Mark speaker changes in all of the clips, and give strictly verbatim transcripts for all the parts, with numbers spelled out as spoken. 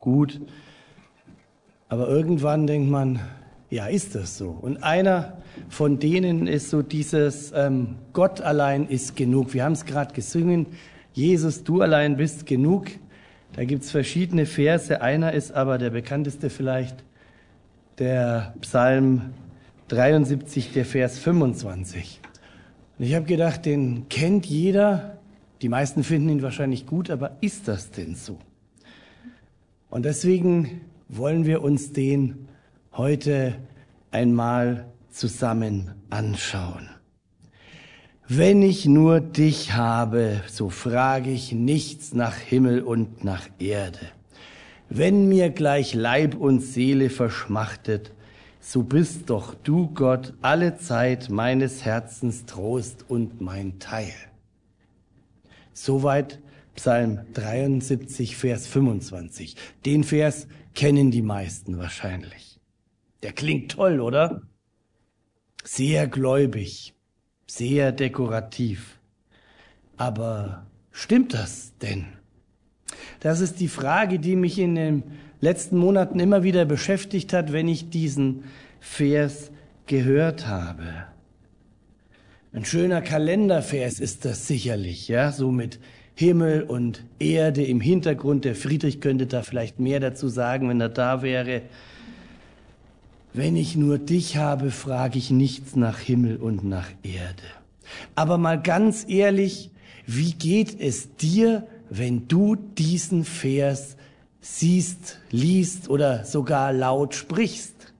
Speaker 1: gut. Aber irgendwann denkt man, ja, ist das so? Und einer von denen ist so dieses ähm, Gott allein ist genug. Wir haben es gerade gesungen, Jesus, du allein bist genug. Da gibt es verschiedene Verse. Einer ist aber der bekannteste vielleicht, der Psalm dreiundsiebzig, der Vers fünfundzwanzig. Und ich habe gedacht, den kennt jeder. Die meisten finden ihn wahrscheinlich gut, aber ist das denn so? Und deswegen wollen wir uns den heute einmal zusammen anschauen. Wenn ich nur dich habe, so frage ich nichts nach Himmel und nach Erde. Wenn mir gleich Leib und Seele verschmachtet, so bist doch du, Gott, alle Zeit meines Herzens Trost und mein Teil. Soweit Psalm dreiundsiebzig, Vers fünfundzwanzig. Den Vers kennen die meisten wahrscheinlich. Der klingt toll, oder? Sehr gläubig, sehr dekorativ. Aber stimmt das denn? Das ist die Frage, die mich in den letzten Monaten immer wieder beschäftigt hat, wenn ich diesen Vers gehört habe. Ein schöner Kalendervers ist das sicherlich, ja, so mit Himmel und Erde im Hintergrund. Der Friedrich könnte da vielleicht mehr dazu sagen, wenn er da wäre. Wenn ich nur dich habe, frage ich nichts nach Himmel und nach Erde. Aber mal ganz ehrlich, wie geht es dir, wenn du diesen Vers siehst, liest oder sogar laut sprichst?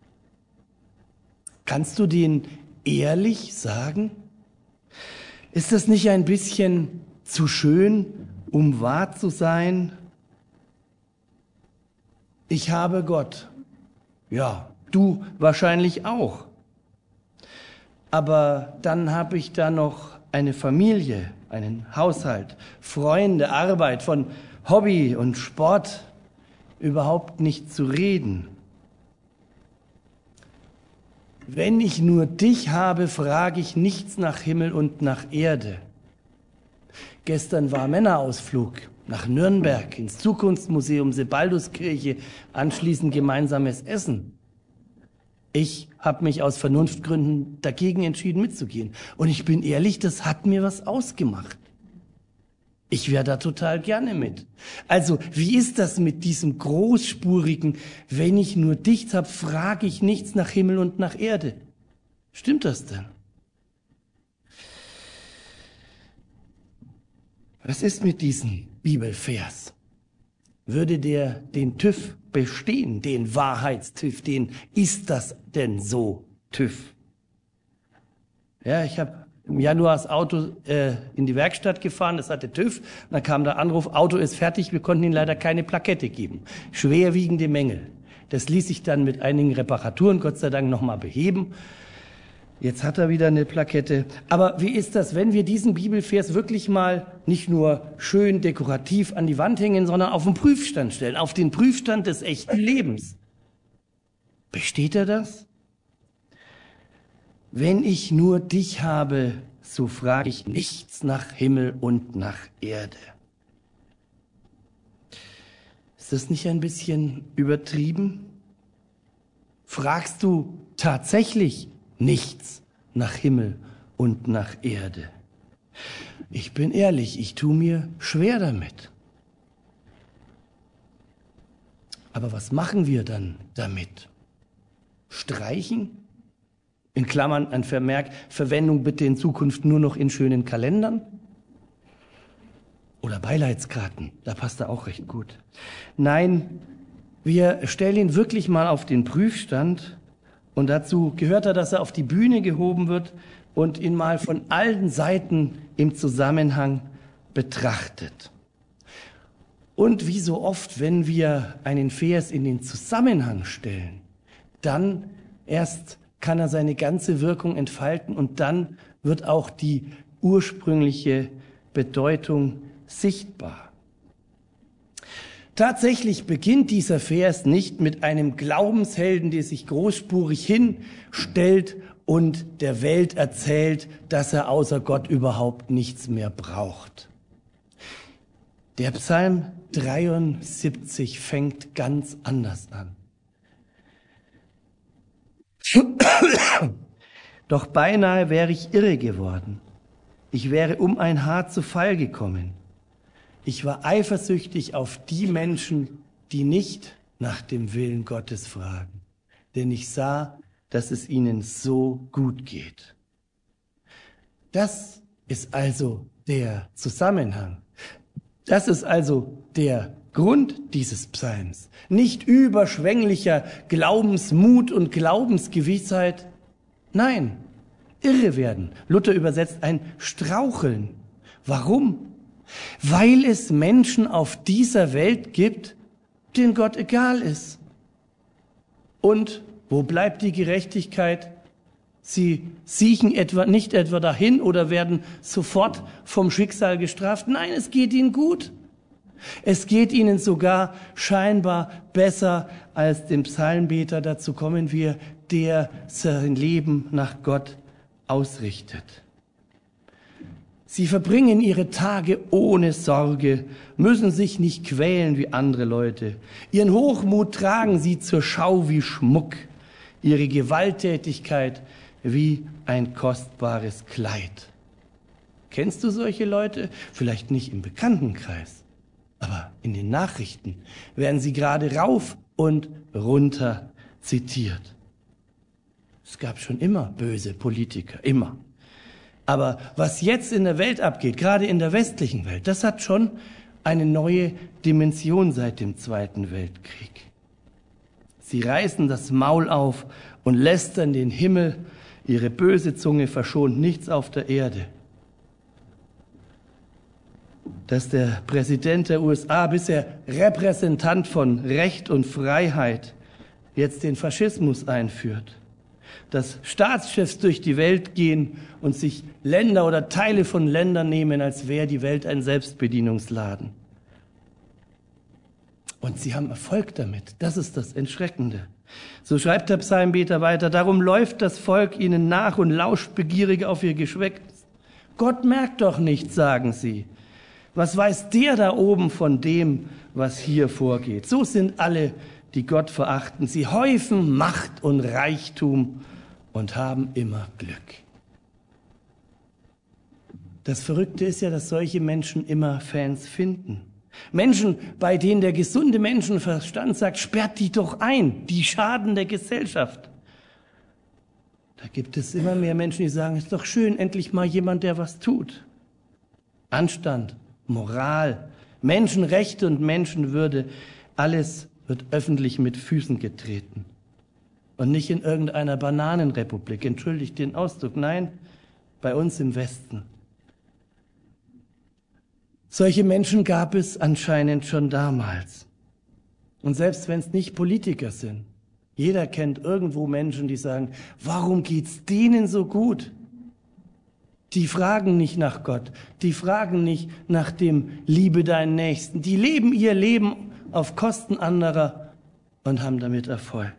Speaker 1: Kannst du den ehrlich sagen? Ist das nicht ein bisschen zu schön, um wahr zu sein? Ich habe Gott. Ja, du wahrscheinlich auch. Aber dann habe ich da noch eine Familie, einen Haushalt, Freunde, Arbeit, von Hobby und Sport überhaupt nicht zu reden. Wenn ich nur dich habe, frage ich nichts nach Himmel und nach Erde. Gestern war Männerausflug nach Nürnberg ins Zukunftsmuseum Sebalduskirche, anschließend gemeinsames Essen. Ich habe mich aus Vernunftgründen dagegen entschieden mitzugehen. Und ich bin ehrlich, das hat mir was ausgemacht. Ich wäre da total gerne mit. Also, wie ist das mit diesem großspurigen, wenn ich nur dich habe, frage ich nichts nach Himmel und nach Erde? Stimmt das denn? Was ist mit diesem Bibelvers? Würde der den TÜV bestehen, den Wahrheitstüv, den ist das denn so TÜV? Ja, ich habe im Januar das Auto äh, in die Werkstatt gefahren, das hatte TÜV. Und dann kam der Anruf, Auto ist fertig, wir konnten Ihnen leider keine Plakette geben. Schwerwiegende Mängel. Das ließ sich dann mit einigen Reparaturen Gott sei Dank nochmal beheben. Jetzt hat er wieder eine Plakette. Aber wie ist das, wenn wir diesen Bibelvers wirklich mal nicht nur schön dekorativ an die Wand hängen, sondern auf den Prüfstand stellen, auf den Prüfstand des echten Lebens? Besteht er das? Wenn ich nur dich habe, so frage ich nichts nach Himmel und nach Erde. Ist das nicht ein bisschen übertrieben? Fragst du tatsächlich nichts nach Himmel und nach Erde? Ich bin ehrlich, ich tue mir schwer damit. Aber was machen wir dann damit? Streichen? In Klammern ein Vermerk, Verwendung bitte in Zukunft nur noch in schönen Kalendern? Oder Beileidskarten, da passt er auch recht gut. Nein, wir stellen ihn wirklich mal auf den Prüfstand. Und dazu gehört er, dass er auf die Bühne gehoben wird und ihn mal von allen Seiten im Zusammenhang betrachtet. Und wie so oft, wenn wir einen Vers in den Zusammenhang stellen, dann erst kann er seine ganze Wirkung entfalten und dann wird auch die ursprüngliche Bedeutung sichtbar. Tatsächlich beginnt dieser Vers nicht mit einem Glaubenshelden, der sich großspurig hinstellt und der Welt erzählt, dass er außer Gott überhaupt nichts mehr braucht. Der Psalm dreiundsiebzig fängt ganz anders an. Doch beinahe wäre ich irre geworden. Ich wäre um ein Haar zu Fall gekommen. Ich war eifersüchtig auf die Menschen, die nicht nach dem Willen Gottes fragen. Denn ich sah, dass es ihnen so gut geht. Das ist also der Zusammenhang. Das ist also der Grund dieses Psalms. Nicht überschwänglicher Glaubensmut und Glaubensgewissheit. Nein, irre werden. Luther übersetzt ein Straucheln. Warum? Weil es Menschen auf dieser Welt gibt, denen Gott egal ist. Und wo bleibt die Gerechtigkeit? Sie siechen etwa nicht etwa dahin oder werden sofort vom Schicksal gestraft. Nein, es geht ihnen gut. Es geht ihnen sogar scheinbar besser als dem Psalmbeter. Dazu kommen wir, der sein Leben nach Gott ausrichtet. Sie verbringen ihre Tage ohne Sorge, müssen sich nicht quälen wie andere Leute. Ihren Hochmut tragen sie zur Schau wie Schmuck, ihre Gewalttätigkeit wie ein kostbares Kleid. Kennst du solche Leute? Vielleicht nicht im Bekanntenkreis, aber in den Nachrichten werden sie gerade rauf und runter zitiert. Es gab schon immer böse Politiker, immer. Aber was jetzt in der Welt abgeht, gerade in der westlichen Welt, das hat schon eine neue Dimension seit dem Zweiten Weltkrieg. Sie reißen das Maul auf und lästern den Himmel. Ihre böse Zunge verschont nichts auf der Erde. Dass der Präsident der U S A, bisher Repräsentant von Recht und Freiheit, jetzt den Faschismus einführt. Dass Staatschefs durch die Welt gehen und sich Länder oder Teile von Ländern nehmen, als wäre die Welt ein Selbstbedienungsladen. Und sie haben Erfolg damit. Das ist das Entschreckende. So schreibt der Psalmbeter weiter, darum läuft das Volk ihnen nach und lauscht begierig auf ihr Geschwätz. Gott merkt doch nichts, sagen sie. Was weiß der da oben von dem, was hier vorgeht? So sind alle, die Gott verachten. Sie häufen Macht und Reichtum und haben immer Glück. Das Verrückte ist ja, dass solche Menschen immer Fans finden. Menschen, bei denen der gesunde Menschenverstand sagt, sperrt die doch ein, die schaden der Gesellschaft. Da gibt es immer mehr Menschen, die sagen, es ist doch schön, endlich mal jemand, der was tut. Anstand, Moral, Menschenrechte und Menschenwürde, alles wird öffentlich mit Füßen getreten. Und nicht in irgendeiner Bananenrepublik, entschuldigt den Ausdruck, nein, bei uns im Westen. Solche Menschen gab es anscheinend schon damals. Und selbst wenn es nicht Politiker sind, jeder kennt irgendwo Menschen, die sagen, warum geht's denen so gut? Die fragen nicht nach Gott, die fragen nicht nach dem Liebe deinen Nächsten. Die leben ihr Leben auf Kosten anderer und haben damit Erfolg.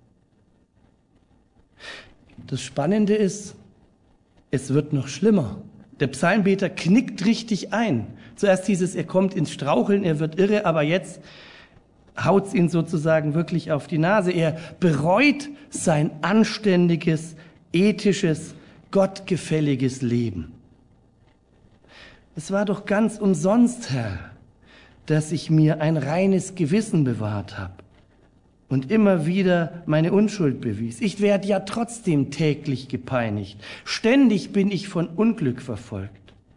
Speaker 1: Das Spannende ist, es wird noch schlimmer. Der Psalmbeter knickt richtig ein. Zuerst hieß es, er kommt ins Straucheln, er wird irre, aber jetzt haut's ihn sozusagen wirklich auf die Nase. Er bereut sein anständiges, ethisches, gottgefälliges Leben. Es war doch ganz umsonst, Herr, dass ich mir ein reines Gewissen bewahrt habe und immer wieder meine Unschuld bewies. Ich werde ja trotzdem täglich gepeinigt. Ständig bin ich von Unglück verfolgt.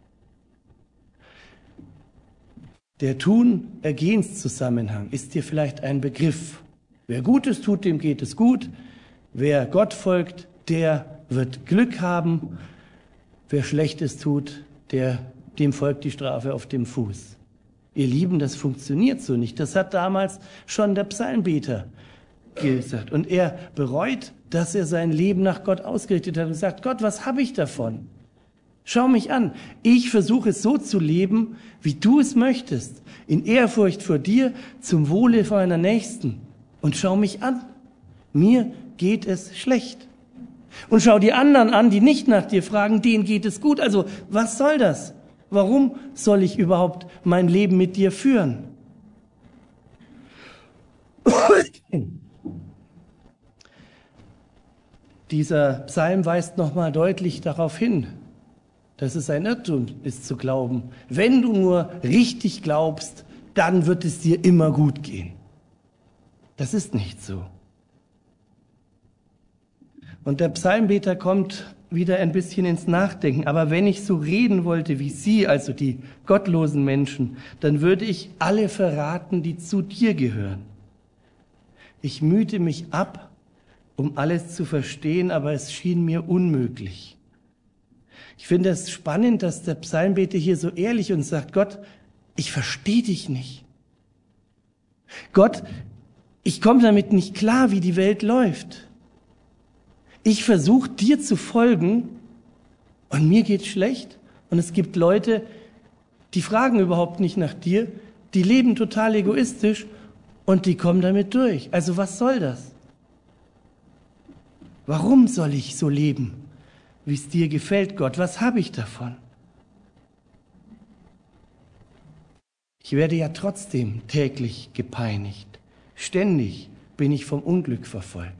Speaker 1: Der Tun-Ergehens-Zusammenhang ist dir vielleicht ein Begriff. Wer Gutes tut, dem geht es gut. Wer Gott folgt, der wird Glück haben. Wer Schlechtes tut, der, dem folgt die Strafe auf dem Fuß. Ihr Lieben, das funktioniert so nicht. Das hat damals schon der Psalmbeter gesagt. Und er bereut, dass er sein Leben nach Gott ausgerichtet hat und sagt, Gott, was habe ich davon? Schau mich an. Ich versuche es so zu leben, wie du es möchtest. In Ehrfurcht vor dir, zum Wohle meiner Nächsten. Und schau mich an. Mir geht es schlecht. Und schau die anderen an, die nicht nach dir fragen, denen geht es gut. Also, was soll das? Warum soll ich überhaupt mein Leben mit dir führen? Dieser Psalm weist nochmal deutlich darauf hin, dass es ein Irrtum ist zu glauben, wenn du nur richtig glaubst, dann wird es dir immer gut gehen. Das ist nicht so. Und der Psalmbeter kommt wieder ein bisschen ins Nachdenken. Aber wenn ich so reden wollte wie Sie, also die gottlosen Menschen, dann würde ich alle verraten, die zu dir gehören. Ich mühte mich ab, um alles zu verstehen, aber es schien mir unmöglich. Ich finde es spannend, dass der Psalmbeter hier so ehrlich und sagt, Gott, ich verstehe dich nicht. Gott, ich komme damit nicht klar, wie die Welt läuft. Ich versuche dir zu folgen und mir geht's schlecht. Und es gibt Leute, die fragen überhaupt nicht nach dir, die leben total egoistisch und die kommen damit durch. Also was soll das? Warum soll ich so leben, wie es dir gefällt, Gott? Was habe ich davon? Ich werde ja trotzdem täglich gepeinigt. Ständig bin ich vom Unglück verfolgt.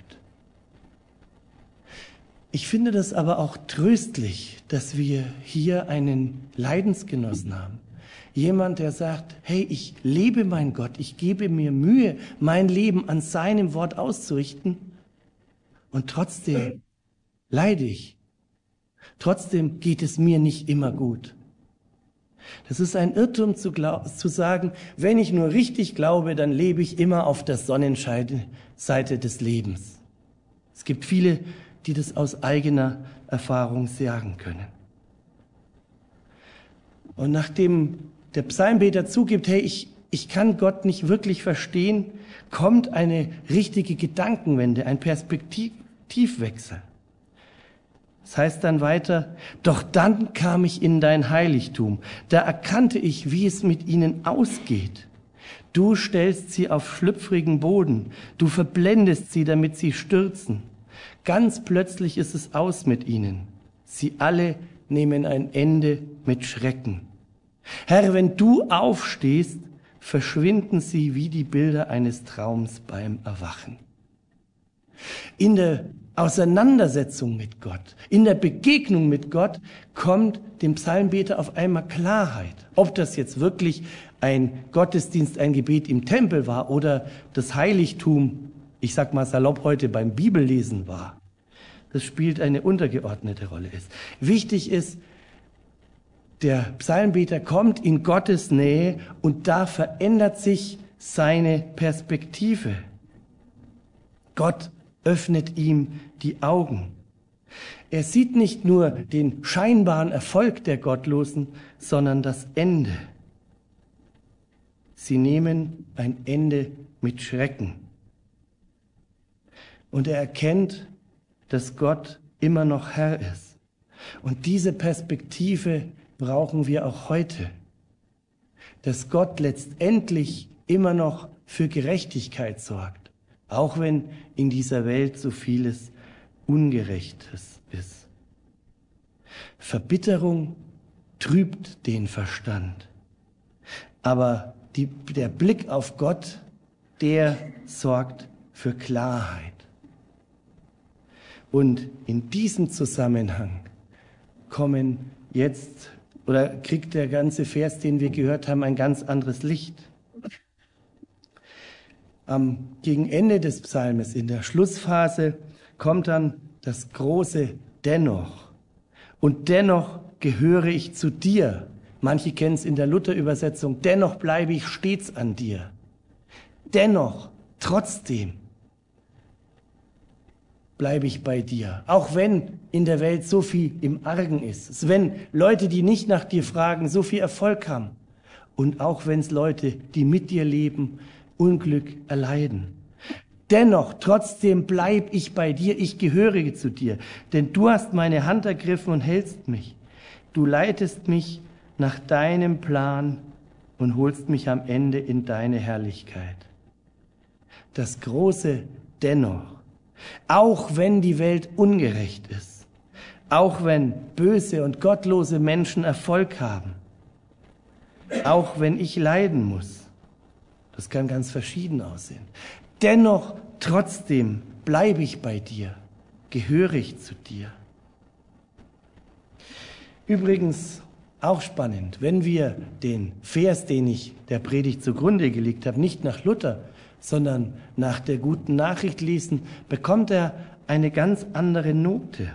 Speaker 1: Ich finde das aber auch tröstlich, dass wir hier einen Leidensgenossen haben. Jemand, der sagt, hey, ich lebe mein Gott, ich gebe mir Mühe, mein Leben an seinem Wort auszurichten und trotzdem leide ich. Trotzdem geht es mir nicht immer gut. Das ist ein Irrtum zu, zu sagen, wenn ich nur richtig glaube, dann lebe ich immer auf der Sonnenseite des Lebens. Es gibt viele, die das aus eigener Erfahrung sagen können. Und nachdem der Psalmbeter zugibt, hey, ich, ich kann Gott nicht wirklich verstehen, kommt eine richtige Gedankenwende, ein Perspektivwechsel. Das heißt dann weiter, doch dann kam ich in dein Heiligtum, da erkannte ich, wie es mit ihnen ausgeht. Du stellst sie auf schlüpfrigen Boden, du verblendest sie, damit sie stürzen. Ganz plötzlich ist es aus mit ihnen. Sie alle nehmen ein Ende mit Schrecken. Herr, wenn du aufstehst, verschwinden sie wie die Bilder eines Traums beim Erwachen. In der Auseinandersetzung mit Gott, in der Begegnung mit Gott kommt dem Psalmbeter auf einmal Klarheit. Ob das jetzt wirklich ein Gottesdienst, ein Gebet im Tempel war oder das Heiligtum, ich sag mal salopp heute beim Bibellesen war, das spielt eine untergeordnete Rolle. Ist. Wichtig ist, der Psalmbeter kommt in Gottes Nähe und da verändert sich seine Perspektive. Gott öffnet ihm die Augen. Er sieht nicht nur den scheinbaren Erfolg der Gottlosen, sondern das Ende. Sie nehmen ein Ende mit Schrecken. Und er erkennt, dass Gott immer noch Herr ist. Und diese Perspektive brauchen wir auch heute. Dass Gott letztendlich immer noch für Gerechtigkeit sorgt. Auch wenn in dieser Welt so vieles Ungerechtes ist. Verbitterung trübt den Verstand. Aber die, der Blick auf Gott, der sorgt für Klarheit. Und in diesem Zusammenhang kommen jetzt, oder kriegt der ganze Vers, den wir gehört haben, ein ganz anderes Licht. Am gegen Ende des Psalmes, in der Schlussphase, kommt dann das große Dennoch. Und dennoch gehöre ich zu dir. Manche kennen es in der Luther-Übersetzung. Dennoch bleibe ich stets an dir. Dennoch, trotzdem bleibe ich bei dir. Auch wenn in der Welt so viel im Argen ist. Wenn Leute, die nicht nach dir fragen, so viel Erfolg haben. Und auch wenn es Leute, die mit dir leben, Unglück erleiden. Dennoch, trotzdem bleib ich bei dir, ich gehöre zu dir, denn du hast meine Hand ergriffen und hältst mich. Du leitest mich nach deinem Plan und holst mich am Ende in deine Herrlichkeit. Das große Dennoch, auch wenn die Welt ungerecht ist, auch wenn böse und gottlose Menschen Erfolg haben, auch wenn ich leiden muss. Das kann ganz verschieden aussehen. Dennoch, trotzdem bleibe ich bei dir, gehöre ich zu dir. Übrigens, auch spannend, wenn wir den Vers, den ich der Predigt zugrunde gelegt habe, nicht nach Luther, sondern nach der guten Nachricht lesen, bekommt er eine ganz andere Note.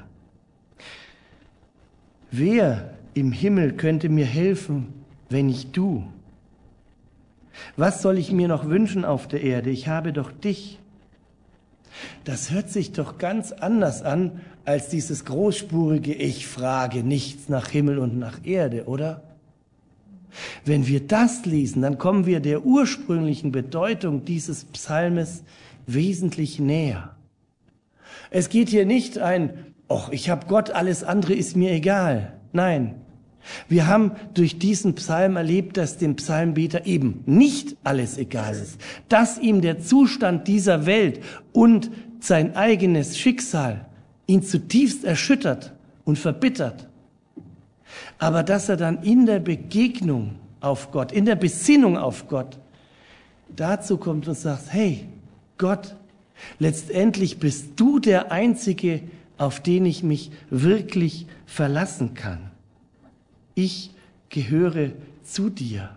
Speaker 1: Wer im Himmel könnte mir helfen, wenn nicht du? Was soll ich mir noch wünschen auf der Erde? Ich habe doch dich. Das hört sich doch ganz anders an, als dieses großspurige Ich frage nichts nach Himmel und nach Erde, oder? Wenn wir das lesen, dann kommen wir der ursprünglichen Bedeutung dieses Psalmes wesentlich näher. Es geht hier nicht ein, ach, ich habe Gott, alles andere ist mir egal. Nein, wir haben durch diesen Psalm erlebt, dass dem Psalmbeter eben nicht alles egal ist, dass ihm der Zustand dieser Welt und sein eigenes Schicksal ihn zutiefst erschüttert und verbittert. Aber dass er dann in der Begegnung auf Gott, in der Besinnung auf Gott, dazu kommt und sagt, hey, Gott, letztendlich bist du der Einzige, auf den ich mich wirklich verlassen kann. Ich gehöre zu dir.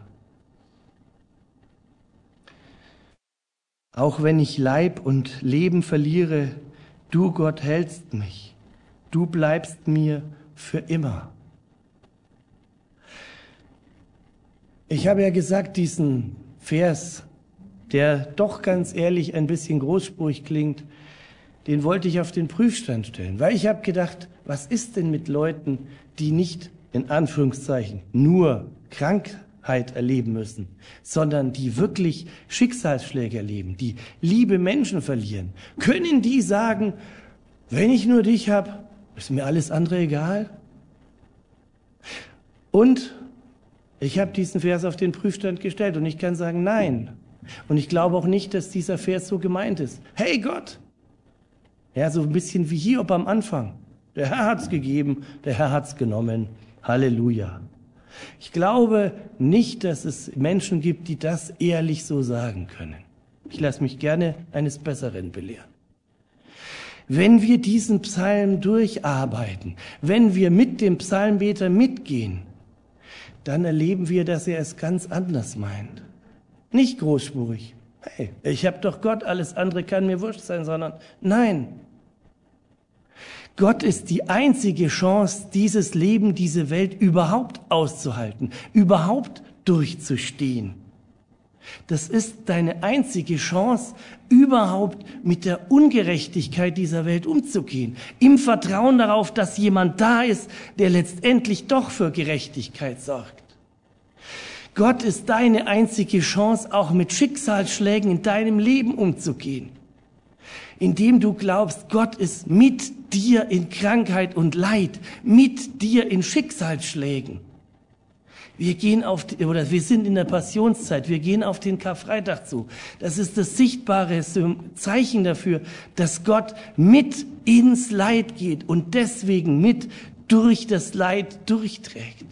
Speaker 1: Auch wenn ich Leib und Leben verliere, du Gott hältst mich. Du bleibst mir für immer. Ich habe ja gesagt, diesen Vers, der doch ganz ehrlich ein bisschen großspurig klingt, den wollte ich auf den Prüfstand stellen, weil ich habe gedacht, was ist denn mit Leuten, die nicht in Anführungszeichen nur Krankheit erleben müssen, sondern die wirklich Schicksalsschläge erleben, die liebe Menschen verlieren? Können die sagen, wenn ich nur dich habe, ist mir alles andere egal? Und ich habe diesen Vers auf den Prüfstand gestellt und ich kann sagen, nein. Und ich glaube auch nicht, dass dieser Vers so gemeint ist. Hey Gott! Ja, so ein bisschen wie Hiob am Anfang. Der Herr hat's gegeben, der Herr hat's genommen. Halleluja. Ich glaube nicht, dass es Menschen gibt, die das ehrlich so sagen können. Ich lasse mich gerne eines Besseren belehren. Wenn wir diesen Psalm durcharbeiten, wenn wir mit dem Psalmbeter mitgehen, dann erleben wir, dass er es ganz anders meint. Nicht großspurig. Hey, ich habe doch Gott, alles andere kann mir wurscht sein, sondern nein. Gott ist die einzige Chance, dieses Leben, diese Welt überhaupt auszuhalten, überhaupt durchzustehen. Das ist deine einzige Chance, überhaupt mit der Ungerechtigkeit dieser Welt umzugehen. Im Vertrauen darauf, dass jemand da ist, der letztendlich doch für Gerechtigkeit sorgt. Gott ist deine einzige Chance, auch mit Schicksalsschlägen in deinem Leben umzugehen. Indem du glaubst, Gott ist mit dir in Krankheit und Leid, mit dir in Schicksalsschlägen. Wir gehen auf, die, oder wir sind in der Passionszeit, wir gehen auf den Karfreitag zu. Das ist das sichtbare Zeichen dafür, dass Gott mit ins Leid geht und deswegen mit durch das Leid durchträgt.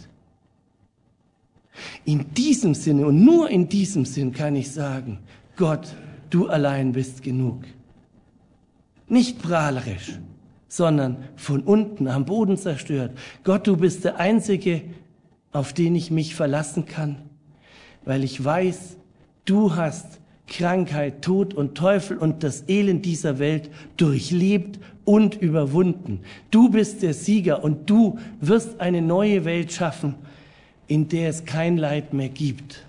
Speaker 1: In diesem Sinne und nur in diesem Sinn kann ich sagen, Gott, du allein bist genug. Nicht prahlerisch, sondern von unten am Boden zerstört. Gott, du bist der Einzige, auf den ich mich verlassen kann, weil ich weiß, du hast Krankheit, Tod und Teufel und das Elend dieser Welt durchlebt und überwunden. Du bist der Sieger und du wirst eine neue Welt schaffen, in der es kein Leid mehr gibt.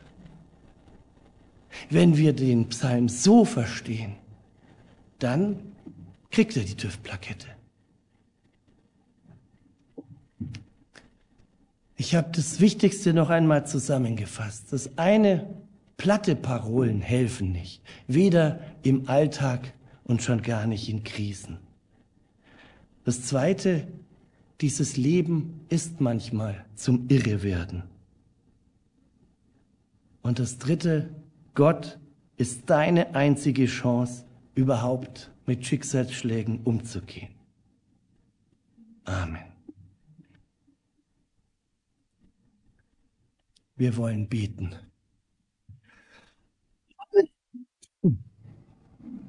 Speaker 1: Wenn wir den Psalm so verstehen, dann kriegt er die TÜV-Plakette. Ich habe das Wichtigste noch einmal zusammengefasst. Das eine, platte Parolen helfen nicht, weder im Alltag und schon gar nicht in Krisen. Das zweite, dieses Leben ist manchmal zum Irrewerden. Und das dritte, Gott ist deine einzige Chance, überhaupt mit Schicksalsschlägen umzugehen. Amen. Wir wollen beten.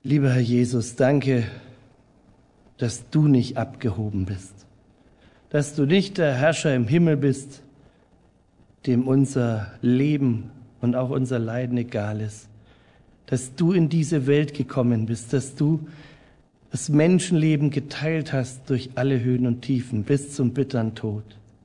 Speaker 1: Lieber Herr Jesus, danke, dass du nicht abgehoben bist, dass du nicht der Herrscher im Himmel bist, dem unser Leben und auch unser Leiden egal ist, dass du in diese Welt gekommen bist, dass du das Menschenleben geteilt hast durch alle Höhen und Tiefen bis zum bitteren Tod.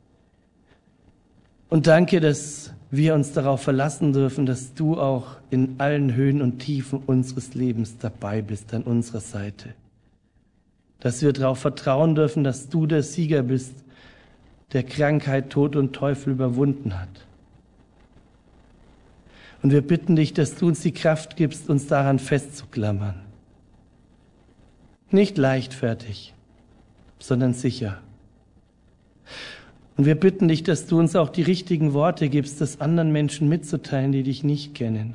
Speaker 1: Und danke, dass wir uns darauf verlassen dürfen, dass du auch in allen Höhen und Tiefen unseres Lebens dabei bist, an unserer Seite. Dass wir darauf vertrauen dürfen, dass du der Sieger bist, der Krankheit, Tod und Teufel überwunden hat. Und wir bitten dich, dass du uns die Kraft gibst, uns daran festzuklammern. Nicht leichtfertig, sondern sicher. Und wir bitten dich, dass du uns auch die richtigen Worte gibst, das anderen Menschen mitzuteilen, die dich nicht kennen.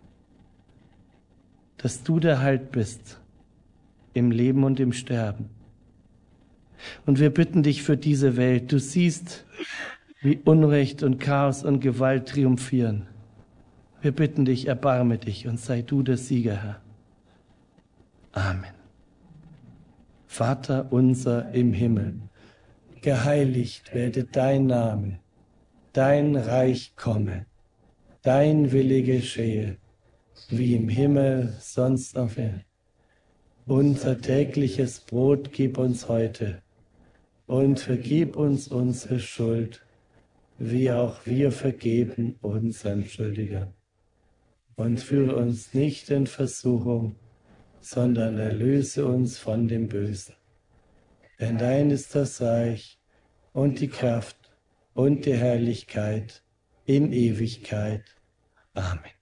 Speaker 1: Dass du der Halt bist im Leben und im Sterben. Und wir bitten dich für diese Welt. Du siehst, wie Unrecht und Chaos und Gewalt triumphieren. Wir bitten dich, erbarme dich und sei du der Sieger, Herr. Amen. Vater unser im Himmel, geheiligt werde dein Name, dein Reich komme, dein Wille geschehe, wie im Himmel, sonst auf Erden. Unser tägliches Brot gib uns heute und vergib uns unsere Schuld, wie auch wir vergeben unseren Schuldigern. Und führe uns nicht in Versuchung, sondern erlöse uns von dem Bösen. Denn dein ist das Reich und die Kraft und die Herrlichkeit in Ewigkeit. Amen.